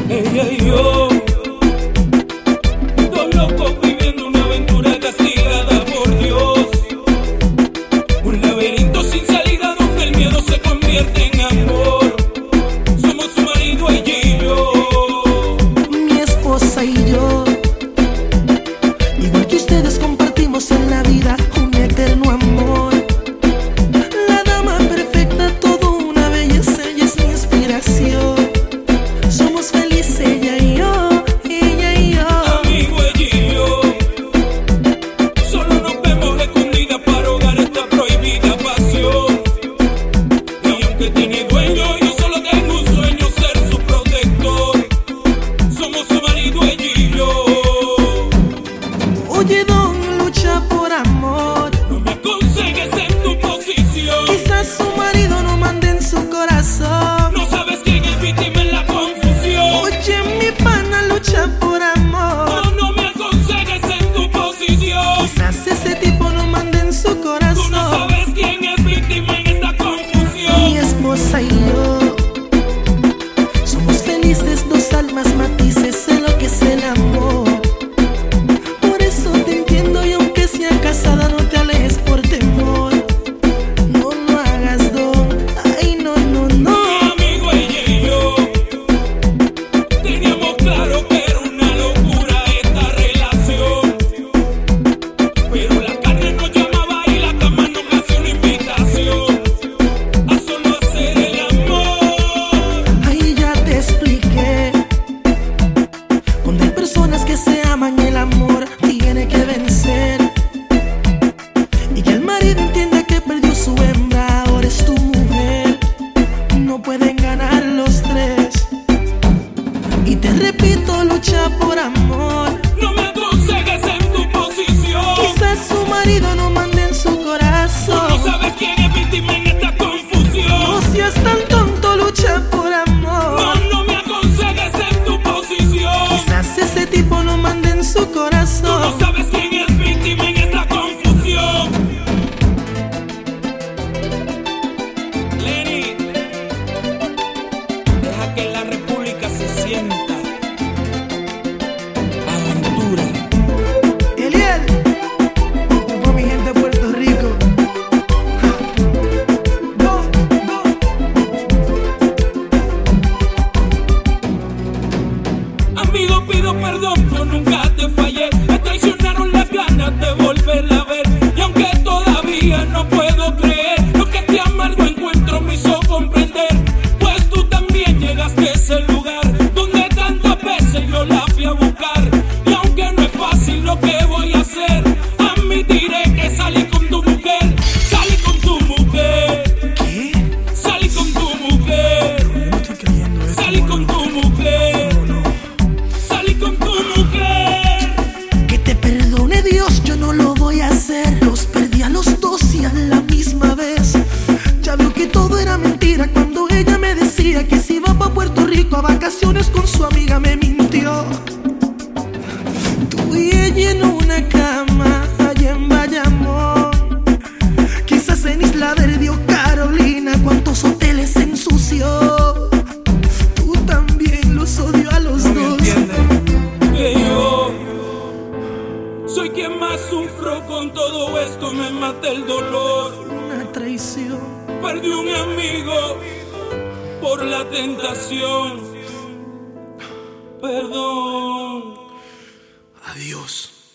Ella y yo, dos locos viviendo una aventura castigada por Dios. Un laberinto sin salida donde el miedo se convierte en amor. Somos su marido, ella y yo. Mi esposa y yo, igual que ustedes, compartimos en la vida un eterno amor. La dama perfecta, todo una belleza, ella es mi inspiración. Somos felices, ella y yo, ella y yo. Amigo, ella y yo, solo nos vemos escondidas para ahogar esta prohibida pasión. Y aunque tiene dueño, yo solo tengo un sueño, ser su protector. Somos su marido, ella y yo. Oye, don, lucha por amor. No me aconsejes en tu posición. Quizás su marido no mande en su corazón. No sabes quién es víctima en la confusión. Oye, mi pana, lucha por amor. No, no me aconsejes en tu posición. Quizás ese tipo no mande en su Tú no corazón. sabes quién es víctima en esta confusión. Mi esposa y yo somos felices, dos almas matices en lo que es el amor. Por eso te entiendo, y aunque sea casada, no te alejes por temor. No lo hagas, don. Ay, no, no, no. Mi amigo, ella y yo teníamos claro que era una locura esta relación. Pero la carne nos llamaba y la cama nos hacía una invitación a solo hacer el amor. Ahí ya te expliqué. Cuando hay personas que se aman, el amor tiene que vencer. Y que el marido entienda que perdió su hembra, ahora es tu mujer. No pueden ganar los tres. Y te repito, lucha por amor. No me aconsejes en tu posición. Quizás su marido no mande en su Tú no corazón. sabes quién es víctima en esta confusión. No seas tan tonto, lucha por No, amor. no me aconsejes en tu posición. Quizás ese tipo no mande en su Tú no corazón. sabes quién es víctima en esta confusión. Lenny, deja que la república se sienta. Aventura. Eliel, por mi gente de Puerto Rico. Go, go. Amigo, pido perdón, yo nunca te fallé. Me traicionaron las ganas de volverla a ver. Y aunque todavía no puedo creer lo que este amargo encuentro me hizo comprender, pues tú también llegaste a ese lugar donde tantas veces yo la fui a buscar. Y aunque no es fácil lo que voy a hacer, admitiré que salí con tu mujer. Salí con tu mujer. ¿Qué? Salí con tu mujer. Yo no estoy creyendo esto. Salí con tu mujer. No, no. Salí con tu mujer. Que te perdone Dios, yo no lo voy a hacer. Los perdí a los dos y a la misma vez. Ya veo que todo era mentira cuando ella me decía que se iba pa' Puerto Rico a vacaciones con su amiga, me mintió. Tú y ella en una cama allá en Bayamón. Quizás en Isla Verde o Carolina, cuántos hoteles se ensució. Tú también los odio a los dos. Que yo soy quien más sufro con todo esto, me mata el dolor. Una traición. Perdí un amigo por la tentación. Perdón. Adiós.